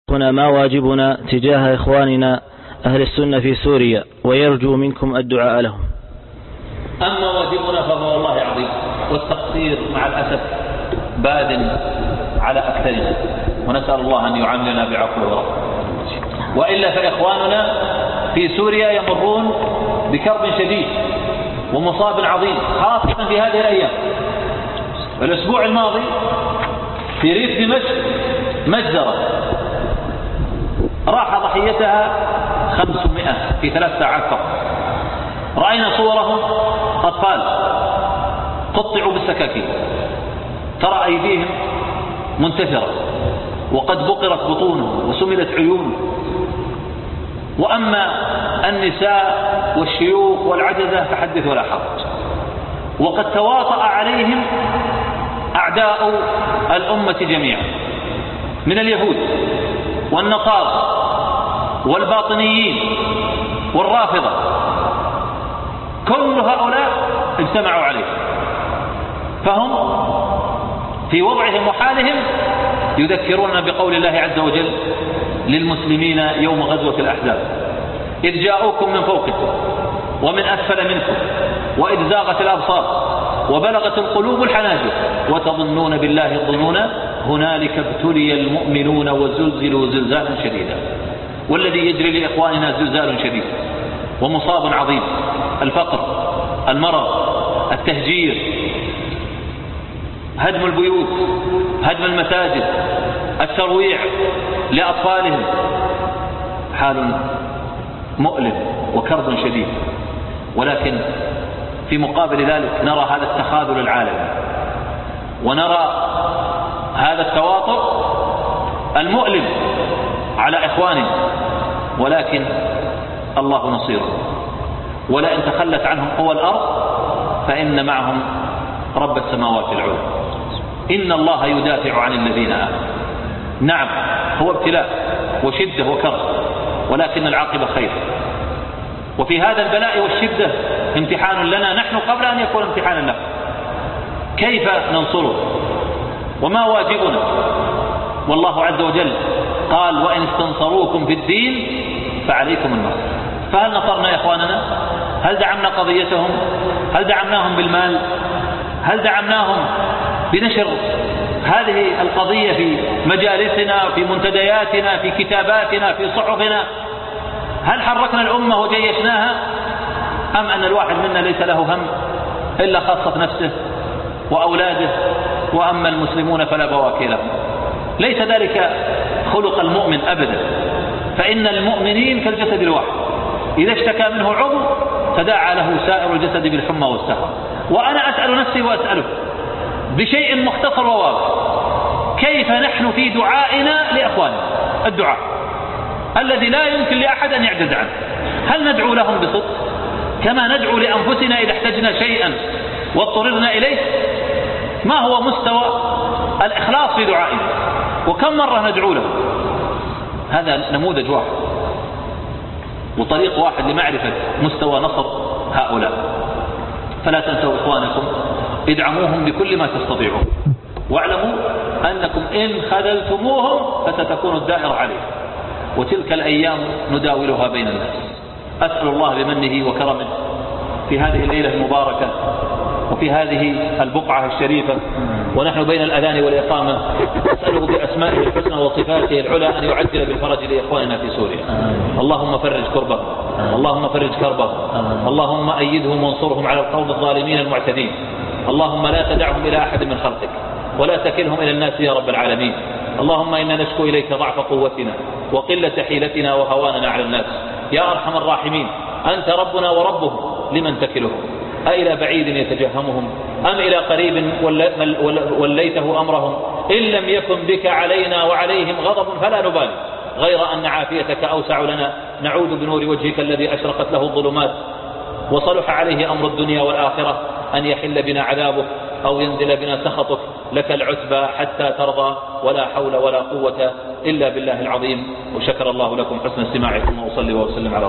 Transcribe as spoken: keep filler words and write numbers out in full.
هنا ما واجبنا تجاه إخواننا أهل السنة في سوريا، ويرجو منكم الدعاء لهم. أما واجبنا فهو والله عظيم، والتقصير مع الأسف باد على أكثرنا، ونسأل الله أن يعاملنا بعفو ورحمة. وإلا فإخواننا في سوريا يمرون بكرب شديد ومصاب عظيم، خاصة في هذه الأيام. الأسبوع الماضي في ريف دمشق مجزرة راح ضحيتها خمسمائة في ثلاث ساعات فقط. رأينا صورهم أطفال قطعوا بالسكاكين، ترى أيديهم منتثرة وقد بقرت بطونهم وسملت عيونهم. وأما النساء والشيوخ والعجزة فحدث ولا حرج. وقد تواطأ عليهم أعداء الأمة جميعا من اليهود والنصارى والباطنيين والرافضة، كل هؤلاء اجتمعوا عليه، فهم في وضعهم وحالهم يذكرون بقول الله عز وجل للمسلمين يوم غزوة الأحزاب: إذ جاءوكم من فوقكم ومن أسفل منكم وإذ زاغت الأبصار وبلغت القلوب الحناجر وتظنون بالله الظنون هنالك ابتلي المؤمنون وزلزلوا زلزالا شديدا. والذي يجري لإخواننا زلزال شديد ومصاب عظيم: الفقر، المرض، التهجير، هدم البيوت، هدم المساجد، الترويع لأطفالهم. حال مؤلم وكرب شديد. ولكن في مقابل ذلك نرى هذا التخاذل العالمي، ونرى هذا التواطؤ المؤلم على إخواننا، ولكن الله نصيره. ولئن تخلت عنهم قوى الأرض فإن معهم رب السماوات العلى. إن الله يدافع عن الذين آمنوا. نعم، هو ابتلاء وشدة وكرب، ولكن العاقبة خير. وفي هذا البلاء والشدة امتحان لنا نحن قبل أن يكون امتحانا له. كيف ننصره؟ وما واجبنا؟ والله عز وجل قال: وإن استنصروكم في الدين فعليكم النصر. فهل نصرنا يا إخواننا؟ هل دعمنا قضيتهم؟ هل دعمناهم بالمال؟ هل دعمناهم بنشر هذه القضية في مجالسنا، في منتدياتنا، في كتاباتنا، في صحفنا؟ هل حركنا الأمة وجيشناها؟ أم أن الواحد منا ليس له هم إلا خاصة نفسه وأولاده، وأما المسلمون فلا بواكي لهم؟ ليس ذلك خلق المؤمن أبدا. فإن المؤمنين كالجسد الواحد، إذا اشتكى منه عضو تداعى له سائر الجسد بالحمى والسهر. وأنا أسأل نفسي وأسأله بشيء مختصر وواضح: كيف نحن في دعائنا لإخواننا؟ الدعاء الذي لا يمكن لأحد أن يعجز عنه، هل ندعو لهم بصدق كما ندعو لأنفسنا إذا احتجنا شيئا واضطررنا إليه؟ ما هو مستوى الإخلاص في دعائنا؟ وكم مرة ندعو لهم؟ هذا نموذج واحد وطريق واحد لمعرفة مستوى نصر هؤلاء. فلا تنسوا إخوانكم، ادعموهم بكل ما تستطيعون، واعلموا أنكم إن خذلتموهم فستكون الدائرة عليهم، وتلك الأيام نداولها بين الناس. أسأل الله بمنه وكرمه في هذه الليلة المباركة وفي هذه البقعة الشريفة ونحن بين الأذان والإقامة، أسأله بأسمائه الحسنى وصفاته العلى أن يعجل بالفرج لإخواننا في سوريا. اللهم فرج كربهم، اللهم فرج كربهم، اللهم أيدهم وانصرهم على القوم الظالمين المعتدين. اللهم لا تدعهم إلى أحد من خلقك ولا تكلهم إلى الناس يا رب العالمين. اللهم إنا نشكو إليك ضعف قوتنا وقلة حيلتنا وهواننا على الناس يا أرحم الراحمين. أنت ربنا وربهم، لمن تكلهم؟ أإلى بعيد يتجهمهم أم إلى قريب وليته أمرهم؟ إن لم يكن بك علينا وعليهم غضب فلا نبالي، غير أن عافيتك أوسع لنا. نعوذ بنور وجهك الذي أشرقت له الظلمات وصلح عليه أمر الدنيا والآخرة أن يحل بنا عذابك أو ينزل بنا سخطك. لك العتبى حتى ترضى، ولا حول ولا قوة إلا بالله العظيم. وشكر الله لكم حسن استماعكم، وأصلي وأسلم على